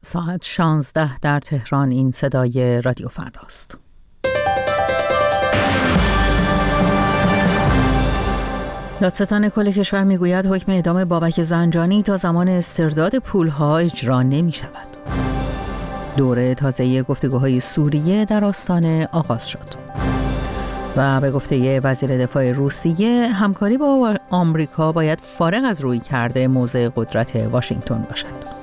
ساعت 16 در تهران. این صدای رادیو فرداست. دادستان کل کشور میگوید حکم اعدام بابک زنجانی تا زمان استرداد پولها اجرا نمی شود. دوره تازه گفتگوهای سوریه در آستانه آغاز شد. و به گفته وزیر دفاع روسیه همکاری با آمریکا باید فارغ از رویکرد موضع قدرت واشنگتن باشد.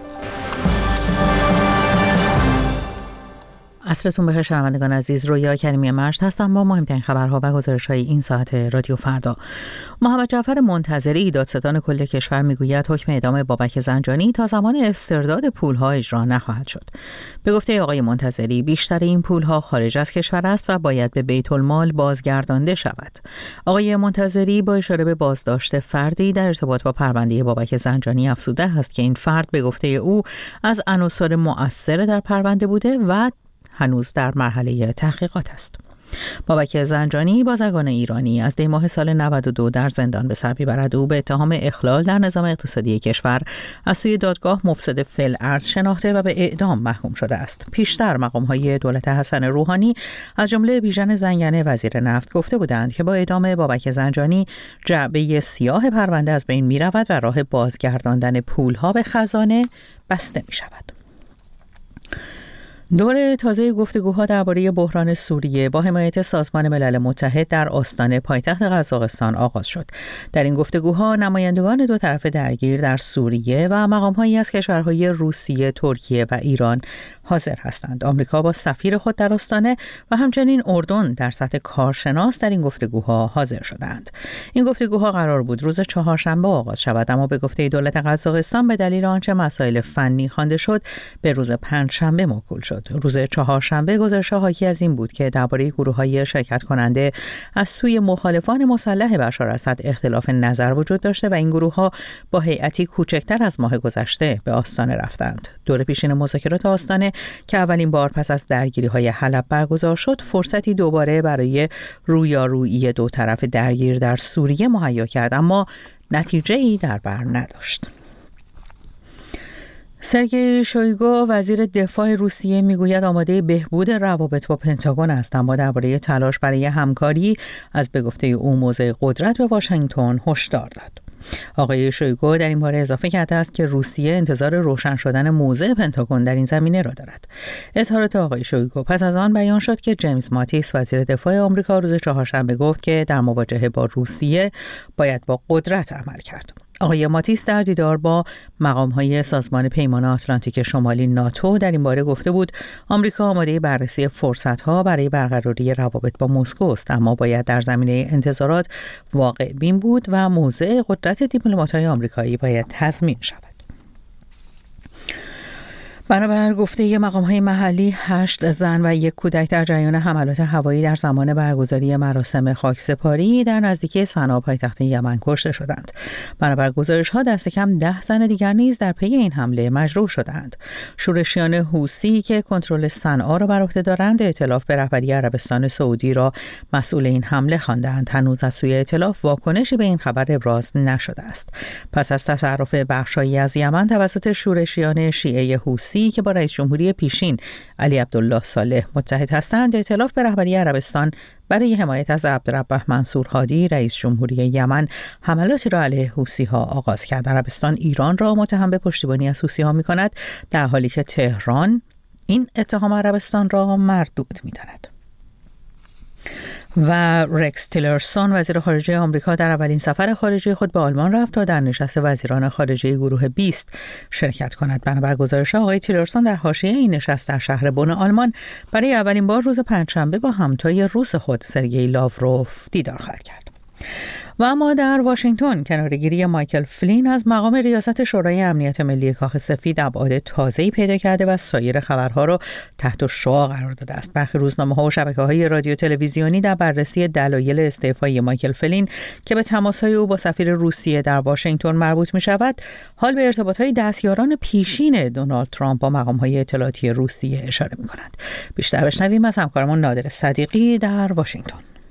عصرتون بخیر شنوندگان عزیز، رویا کریمی مجد هستم با مهمترین خبرها و گزارش‌های این ساعت رادیو فردا. محمد جعفر منتظری دادستان کل کشور میگوید حکم اعدام بابک زنجانی تا زمان استرداد پولها اجرا نخواهد شد. به گفته آقای منتظری بیشتر این پولها خارج از کشور است و باید به بیت المال بازگردانده شود. آقای منتظری با اشاره به بازداشت فردی در ارتباط با پرونده بابک زنجانی افزوده است که این فرد به گفته او از عناصر مؤثر در پرونده بوده و هنوز در مرحله تحقیقات است. بابک زنجانی بازرگان ایرانی از دی ماه سال 92 در زندان به سر میبرد. او به اتهام اخلال در نظام اقتصادی کشور از سوی دادگاه مفسد فی‌الارض شناخته و به اعدام محکوم شده است. پیشتر مقام‌های دولت حسن روحانی از جمله بیژن زنگنه وزیر نفت گفته بودند که با اعدام بابک زنجانی جعبه سیاه پرونده از بین میرود و راه بازگرداندن پولها به خزانه بسته میشود. دور تازه گفتگوها درباره بحران سوریه با حمایت سازمان ملل متحد در آستانه پایتخت قزاقستان آغاز شد. در این گفتگوها نمایندگان دو طرف درگیر در سوریه و مقام‌هایی از کشورهای روسیه، ترکیه و ایران حاضر هستند. آمریکا با سفیر خود در آستانه و همچنین اردن در سطح کارشناس در این گفتگوها حاضر شدند. این گفتگوها قرار بود روز چهارشنبه آغاز شود، اما به گفته دولت قزاقستان به دلیل آنچه مسائل فنی خوانده شد به روز پنجشنبه موکول شد. روز چهارشنبه گزارش‌ها حاکی از این بود که درباره گروه‌های شرکت کننده از سوی مخالفان مسلح بشار اسد اختلاف نظر وجود داشته و این گروه‌ها با هیئتی کوچکتر از ماه گذشته به آستانه رفتند. دور پیشین مذاکرات آستانه که اولین بار پس از درگیری‌های حلب برگزار شد، فرصتی دوباره برای رویارویی دو طرف درگیر در سوریه مهیا کرد، اما نتیجه‌ای در بر نداشت. سرگئی شویگو وزیر دفاع روسیه میگوید آماده بهبود روابط با پنتاگون است، اما درباره تلاش برای همکاری از به گفته او موضع قدرت به واشنگتن هشدار داد. آقای شویگو در این باره اضافه کرده است که روسیه انتظار روشن شدن موضع پنتاگون در این زمینه را دارد. اظهارات آقای شویگو پس از آن بیان شد که جیمز ماتیس وزیر دفاع آمریکا روز چهارشنبه گفت که در مواجهه با روسیه باید با قدرت عمل کرد. آقای ماتیس در دیدار با مقام‌های سازمان پیمان آتلانتیک شمالی ناتو در این باره گفته بود آمریکا آماده بررسی فرصت‌ها برای برقراری روابط با مسکو است، اما باید در زمینه انتظارات واقع بین بود و موضع قدرت دیپلمات‌های آمریکایی باید تضمین شود. بنابر گفته مقام‌های محلی 8 زن و 1 کودک در جریان حملات هوایی در زمان برگزاری مراسم خاکسپاری در نزدیکی صنعا پایتخت یمن کشته شدند. بنابر گزارش‌ها دست کم 10 زن دیگر نیز در پی این حمله مجروح شدند. شورشیان حوثی که کنترل صنعا را بر عهده دارند ائتلاف به رهبری عربستان سعودی را مسئول این حمله خواندند. هنوز از سوی ائتلاف واکنشی به این خبر ابراز نشده است. پس از تصرف بخشایی از یمن توسط شورشیان شیعه حوثی که با رئیس جمهوری پیشین علی عبدالله صالح متحد هستند، ائتلاف به رهبری عربستان برای حمایت از عبدالرب منصور هادی رئیس جمهوری یمن حملاتی را علیه حوثی‌ها آغاز کرد. عربستان ایران را متهم به پشتیبانی از حوثی‌ها می‌کند، در حالی که تهران این اتهام عربستان را مردود می‌داند. و رکس تیلرسون وزیر خارجه آمریکا در اولین سفر خارجی خود به آلمان رفت تا در نشست وزیران خارجه گروه 20 شرکت کند. بنابر گزارش آقای تیلرسون در حاشیه این نشست در شهر بن آلمان برای اولین بار روز پنجشنبه با همتای روس خود سرگئی لاوروف دیدار خواهد کرد. و اما در واشنگتن کناره‌گیری مایکل فلین از مقام ریاست شورای امنیت ملی کاخ سفید ابعاد تازه‌ای پیدا کرده و سایر خبرها را تحت شعاع قرار داده است. برخی روزنامه‌ها و شبکه‌های رادیو تلویزیونی در بررسی دلایل استعفای مایکل فلین که به تماس‌های او با سفیر روسیه در واشنگتن مربوط می‌شود، حال به ارتباط‌های دستیاران پیشین دونالد ترامپ با مقام‌های اطلاعاتی روسیه اشاره می‌کند. بیشتر بشنویم از همکارمون نادر صدیقی در واشنگتن.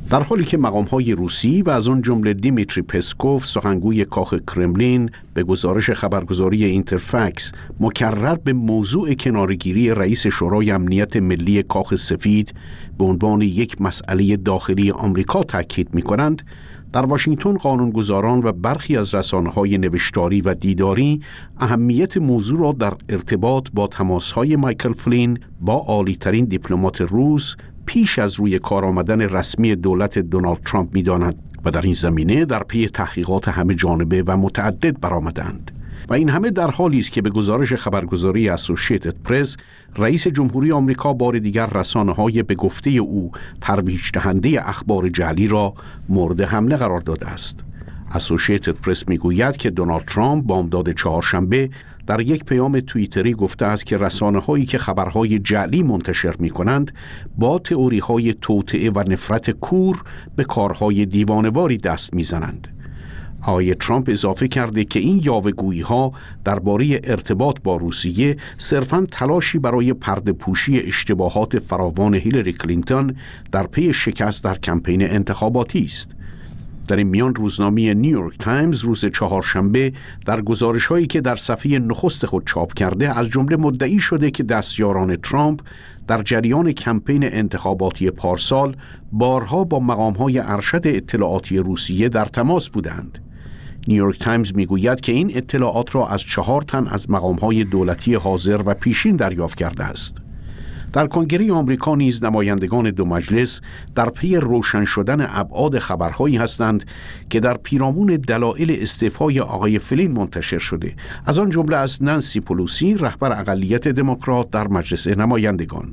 در حالی که مقام‌های روسی و از آن جمله دیمیتری پسکوف سخنگوی کاخ کرملین به گزارش خبرگزاری اینترفکس مکرر به موضوع کناره‌گیری رئیس شورای امنیت ملی کاخ سفید به عنوان یک مسئله داخلی آمریکا تاکید می‌کنند، در واشنگتن قانونگذاران و برخی از رسانه‌های نوشتاری و دیداری اهمیت موضوع را در ارتباط با تماس‌های مایکل فلین با عالی‌ترین دیپلمات روس پیش از روی کار آمدن رسمی دولت دونالد ترامپ می‌دانند و در این زمینه در پی تحقیقات همه جانبه و متعدد برآمدند. و این همه در حالی است که به گزارش خبرگزاری اسوسییتد پرس، رئیس جمهوری آمریکا بار دیگر رسانه‌های به گفته او ترویج دهنده اخبار جعلی را مورد حمله قرار داده است. اسوسییتد پرس میگوید که دونالد ترامپ بامداد چهارشنبه در یک پیام توییتری گفته است که رسانه‌هایی که خبرهای جعلی منتشر می‌کنند با تئوری‌های توطئه و نفرت کور به کارهای دیوانه‌واری دست می‌زنند. آقای ترامپ اضافه کرده که این یاوه‌گویی‌ها درباره ارتباط با روسیه صرفاً تلاشی برای پرده‌پوشی اشتباهات فراوان هیلاری کلینتون در پی شکست در کمپین انتخاباتی است. در این میان روزنامه نیویورک تایمز روز چهارشنبه در گزارش‌هایی که در صفحه نخست خود چاپ کرده از جمله مدعی شده که دستیاران ترامپ در جریان کمپین انتخاباتی پارسال بارها با مقام‌های ارشد اطلاعاتی روسیه در تماس بودند. نیویورک تایمز میگوید که این اطلاعات را از 4 تن از مقام‌های دولتی حاضر و پیشین دریافت کرده است. در کنگره آمریکا نیز نمایندگان دو مجلس در پی روشن شدن ابعاد خبرهایی هستند که در پیرامون دلایل استعفای آقای فلین منتشر شده، از آن جمله از نانسی پلوسی رهبر اقلیت دموکرات در مجلس نمایندگان.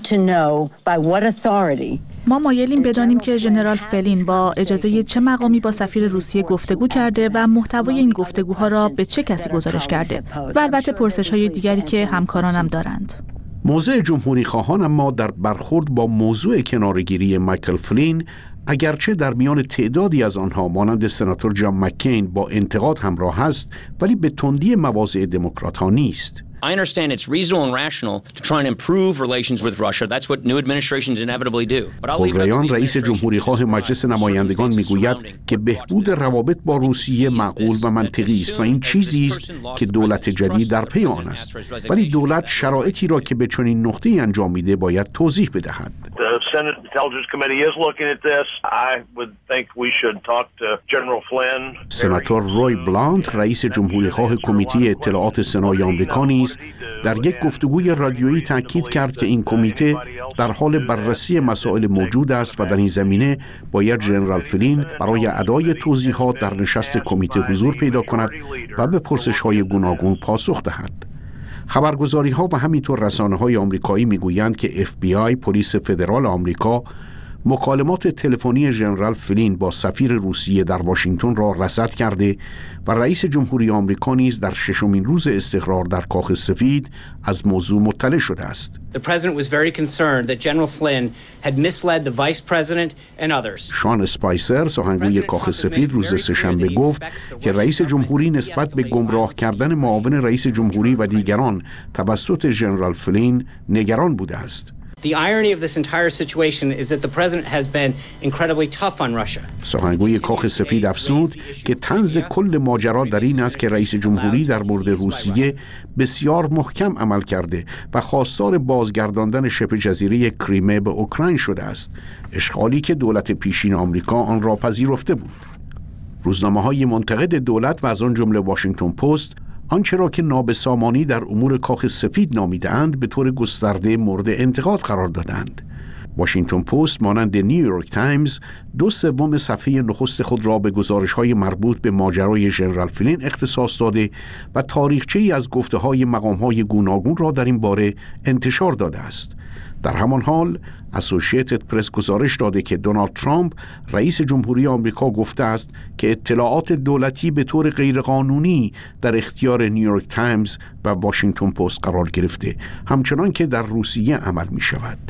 ما مایلیم بدانیم که ژنرال فلین با اجازه چه مقامی با سفیر روسیه گفتگو کرده و محتوای این گفتگوها را به چه کسی گزارش کرده و البته پرسش‌های دیگری که همکارانم دارند. موضع جمهوری خواهان اما در برخورد با موضوع کناره‌گیری مایکل فلین، اگرچه در میان تعدادی از آنها مانند سناتور جان مکین با انتقاد همراه است، ولی به تندی مواضع دموکرات‌ها نیست. I understand it's reasonable and rational to try and improve relations with Russia. That's what new administrations inevitably do. خورریان رئیس جمهوری خواه مجلس نمایندگان میگوید که بهبود روابط با روسیه معقول و منطقی است و این چیزی است که دولت جدید در پی آن است. ولی دولت شرایطی را که به چنین نقطه‌ای انجام میده باید توضیح بدهد. The Senate Intelligence Committee is looking at this. I would think we should talk to General Flynn. سناتور روی بلانت رئیس جمهوری خواه کمیته اطلاعات سنای آمریکا نیز در یک گفتگوی رادیویی تاکید کرد که این کمیته در حال بررسی مسائل موجود است و در این زمینه باید ژنرال فلین برای ادای توضیحات در نشست کمیته حضور پیدا کند و به پرسش‌های گوناگون پاسخ دهد. خبرگزاری‌ها و همینطور رسانه‌های آمریکایی می‌گویند که FBI پلیس فدرال آمریکا مکالمات تلفنی ژنرال فلین با سفیر روسیه در واشنگتن را رصد کرده و رئیس جمهوری آمریکا نیز در 6مین روز استقرار در کاخ سفید از موضوع مطلع شده است. The president was very concerned that General Flynn had misled the vice president and others. شان اسپایسر سخنگوی کاخ سفید روز سه‌شنبه گفت که رئیس جمهوری نسبت به گمراه کردن معاون رئیس جمهوری و دیگران توسط ژنرال فلین نگران بوده است. The irony of this entire situation is that the president has been incredibly tough on Russia. سخنگوی کاخ سفید افزود که طنز کل ماجرا در این است که رئیس جمهوری در مورد روسیه بسیار محکم عمل کرده و خواستار بازگرداندن شبه جزیره کریمه به اوکراین شده است، اشغالی که دولت پیشین آمریکا آن را پذیرفته بود. روزنامه‌های منتقد دولت و از آن جمله واشنگتن پست آنچه را که نابسامانی در امور کاخ سفید نامیده‌اند به طور گسترده مورد انتقاد قرار دادند. واشنگتن پست مانند نیویورک تایمز 2/3 صفحه نخست خود را به گزارش‌های مربوط به ماجرای ژنرال فلین اختصاص داده و تاریخچه‌ای از گفته‌های مقام‌های گوناگون را در این باره انتشار داده است. در همان حال اسوسییتد پرس گزارش داده که دونالد ترامپ رئیس جمهوری آمریکا گفته است که اطلاعات دولتی به طور غیرقانونی در اختیار نیویورک تایمز و واشنگتن پست قرار گرفته، همچنان که در روسیه عمل می شود.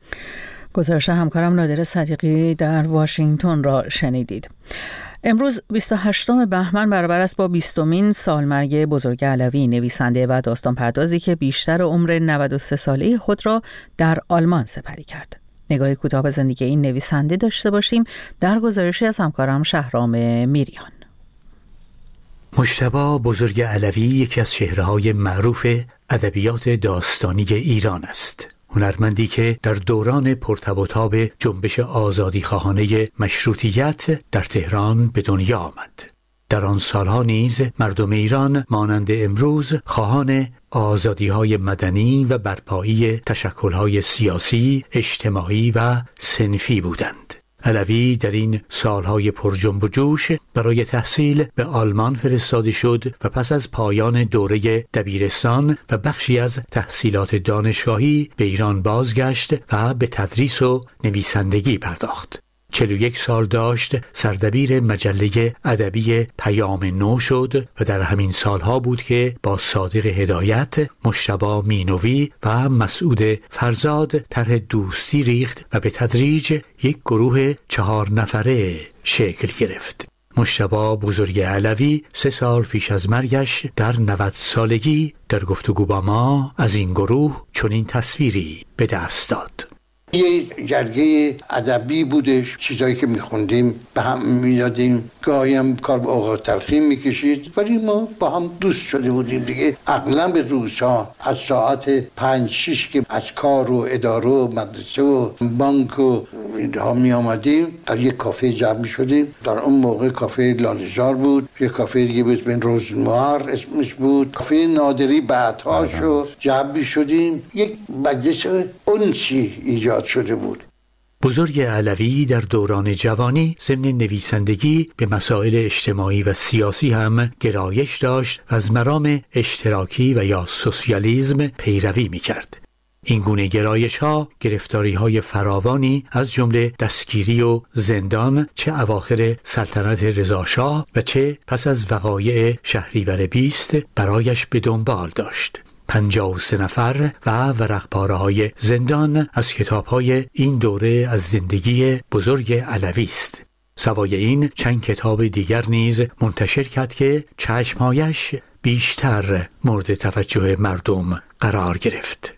گزارش همکارم نادر صدیقی در واشنگتن را شنیدید. امروز 28 بهمن برابر است با 20مین سالمرگ بزرگ علوی، نویسنده و داستان پردازی که بیشتر عمر 93 ساله خود را در آلمان سپری کرد. نگاهی کوتاه به زندگی این نویسنده داشته باشیم در گزارشی از همکارم شهرام میریان. مجتبی بزرگ علوی یکی از چهره‌های معروف ادبیات داستانی ایران است. هنرمندی که در دوران پرتب و تاب جنبش آزادیخواهانه مشروطیت در تهران به دنیا آمد. در آن سالها نیز مردم ایران مانند امروز خواهان آزادی‌های مدنی و برپایی تشکل‌های سیاسی، اجتماعی و صنفی بودند. علوی در این سالهای پر جنب و جوش برای تحصیل به آلمان فرستاده شد و پس از پایان دوره دبیرستان و بخشی از تحصیلات دانشگاهی به ایران بازگشت و به تدریس و نویسندگی پرداخت. 41 سال داشت سردبیر مجله ادبی پیام نو شد و در همین سالها بود که با صادق هدایت، مجتبی مینوی و مسعود فرزاد طرح دوستی ریخت و به تدریج یک گروه 4 نفره شکل گرفت. مجتبی بزرگ علوی 3 سال پیش از مرگش در 90 سالگی در گفتگو با ما از این گروه چنین تصویری به دست داد. یه جرگه ادبی بودش، چیزایی که میخوندیم به هم میدادیم، گاهی هم کار به اوقات تلخی میکشید، ولی ما با هم دوست شده بودیم دیگه. اغلب روزها از ساعت 5-6 که از کار و اداره و مدرسه و بانک و اینها میامدیم در یک کافه جمع میشدیم. در اون موقع کافه لاله‌زار بود، یک کافه دیگه به اسم روزمار اسمش بود، کافه نادری بعدها شد، جمع میشدیم، یک مجلس انسی ایجاد شده بود. بزرگ علوی در دوران جوانی ضمن نویسندگی به مسائل اجتماعی و سیاسی هم گرایش داشت و از مرام اشتراکی و یا سوسیالیسم پیروی می‌کرد. این گونه گرایش‌ها گرفتاری‌های فراوانی از جمله دستگیری و زندان چه اواخر سلطنت رضاشاه و چه پس از وقایع شهریور 20 برایش به دنبال داشت. 53 نفر و ورق‌پاره‌های زندان از کتاب‌های این دوره از زندگی بزرگ علوی است. سوای این چند کتاب دیگر نیز منتشر کرد که چشمهایش بیشتر مورد توجه مردم قرار گرفت.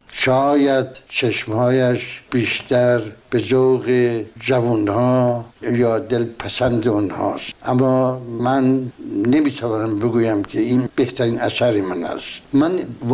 شاید چشمهایش بیشتر به ذوق جوانها یا دلپسند اونهاست، اما من نمیتوانم بگویم که این بهترین اثر من است. من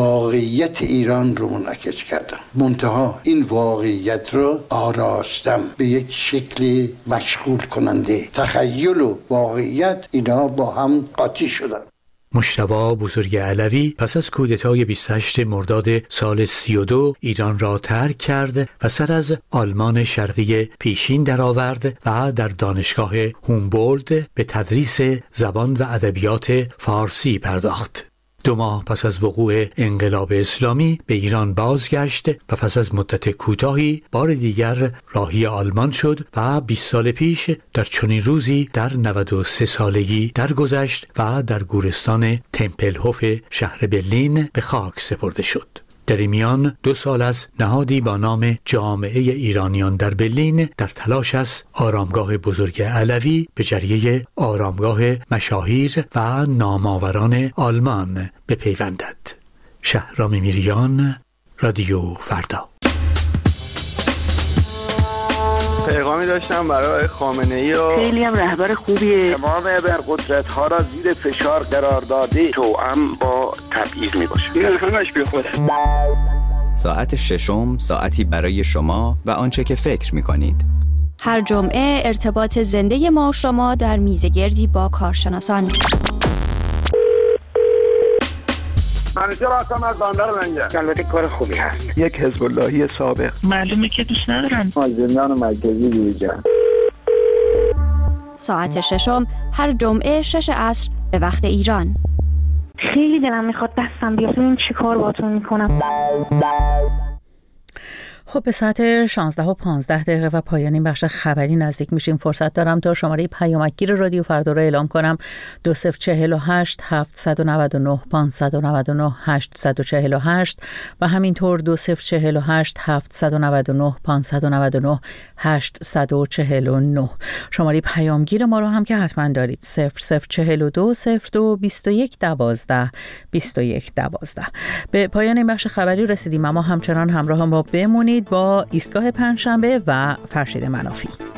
واقعیت ایران رو منعکس کردم، منتها این واقعیت رو آراستم به یک شکل مشغول کننده. تخیل و واقعیت اینا با هم قاطی شدن. مجتبی بزرگ علوی پس از کودتای 28 مرداد سال 32 ایران را ترک کرد و سر از آلمان شرقی پیشین درآورد و در دانشگاه هومبولد به تدریس زبان و ادبیات فارسی پرداخت. 2 ماه پس از وقوع انقلاب اسلامی به ایران بازگشت و پس از مدت کوتاهی بار دیگر راهی آلمان شد و 20 سال پیش در چنین روزی در 93 سالگی درگذشت و در گورستان تمپلهوف شهر برلین به خاک سپرده شد. در این میان 2 سال از نهادی با نام جامعه ایرانیان در برلین در تلاش است آرامگاه بزرگ علوی به جریه آرامگاه مشاهیر و نامآوران آلمان بپیوندد. شهرام میریان، رادیو فردا. پیغامی داشتم برای خامنه‌ای و خیلی هم رهبر خوبیه. تمام ابرقدرت‌ها را زیر فشار قرار داده، توأم با تبعیض میباشه. این همش بی خوده. ساعت 6 ساعتی برای شما و آنچه که فکر می‌کنید. هر جمعه ارتباط زنده ما و شما در میزگردی با کارشناسان. منیجر هستم از بندر منجر. البته کار خوبی هست. یک حزب اللهی سابق. معلومه که دوست ندارن. از زندان مرکزی بیرون. ساعت 6 هر جمعه 6 عصر به وقت ایران. خیلی دلم میخواد دستم بیاد ببینم چی کار باهاتون میکنم. خب به ساعت 16:15 و پایان این بخش خبری نزدیک میشیم. فرصت دارم تا شماره پیامکگیر رادیو فردا را اعلام کنم. 2048 799 599 848 و همینطور 2048 799 599 849. شماره پیامگیر ما رو هم که حتما دارید 0042 02 21 12 21 12. به پایان این بخش خبری رسیدیم، اما همچنان همراه ما بمونید. با ایستگاه پنجشنبه و فرشید منافی.